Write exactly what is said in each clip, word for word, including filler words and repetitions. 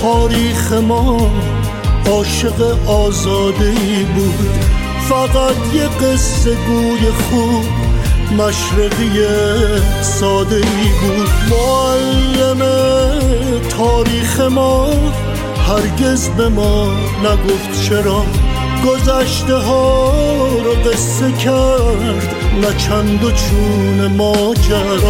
تاریخ ما عاشق آزاده‌ای بود، فقط یه قصه گوی خوب مشرقی ساده‌ای بود. معلم تاریخ ما هرگز به ما نگفت چرا گذشته ها رو قصه کرد، نه چند و چون ماجرا.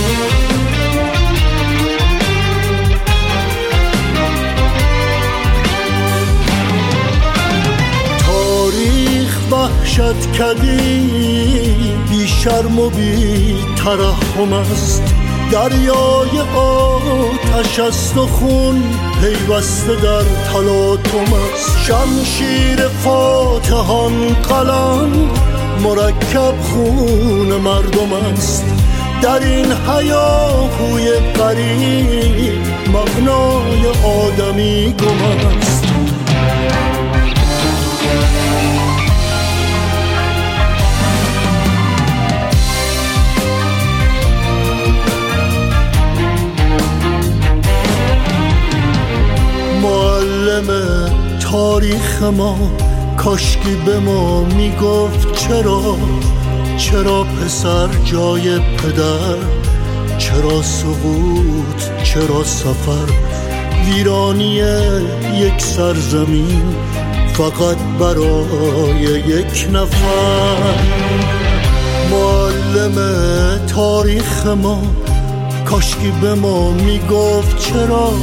تاریخ وحشت کدی بی شرم و بی ترحم است، دریای آتش است و خون پیوسته در تلاطم است. شمشیر فاتحان قلم مرکب خون مردم است، در این هیاهوی غریب معنای آدمی گم است. معلم تاریخ ما کاشکی به ما میگفت چرا، چرا پسر جای پدر، چرا سقوط، چرا سفر، ویرانی یک سرزمین فقط برای یک نفر. معلم تاریخ ما کاشکی به ما میگفت چرا.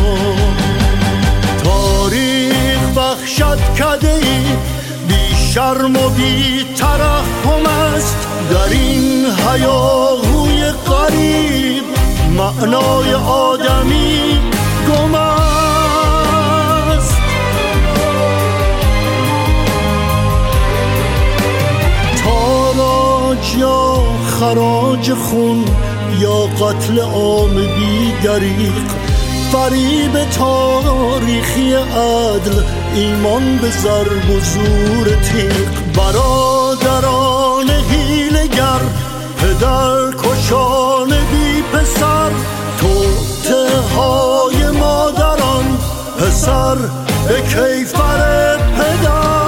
تاریخ وحشت کده‌ای بی شرم و بی ترحم است، در این هیاهوی غریب معنای آدمی گم است. تاراج یا خراج خون یا قتل عام بی دریغ، فریب تاریخی عدل، ایمان به ضرب و زور تیغ. برادران حیله‌گر، پدر کشان بی پسر، توطئه های مادران، پسر به کیفر پدر.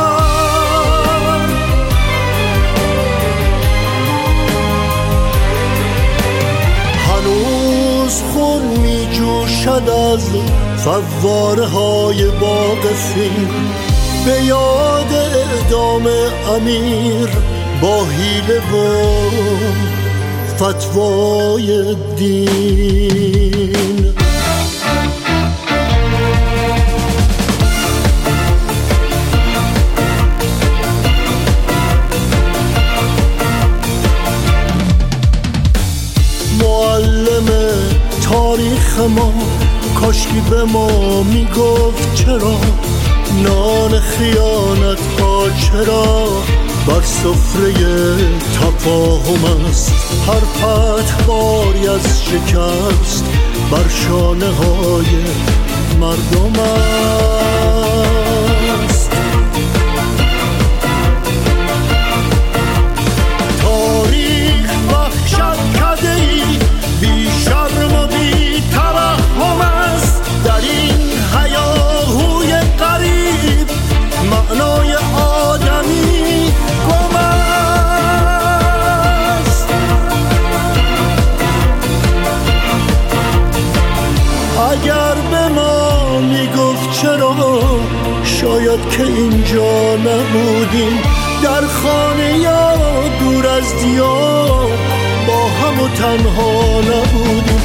هنوز خون می جوشد از فواره های باغ فیل، به یاد اعدام امیر با حیله و فتوای دین. معلم تاریخ ما کاشکی به ما میگفت چرا، نان خیانت ها چرا بر سفره تفاهم است. هر پتواری از شکست بر شانه های مردم است. تاریخ وحشت کده‌ای بی شرم و بی ترحم است، در این هیاهوی غریب معنای آدمی گم است. اگر به ما میگفت چرا، شاید که اینجا نبودیم، در خانه یا دور از دیار با هم و تنها نبودیم.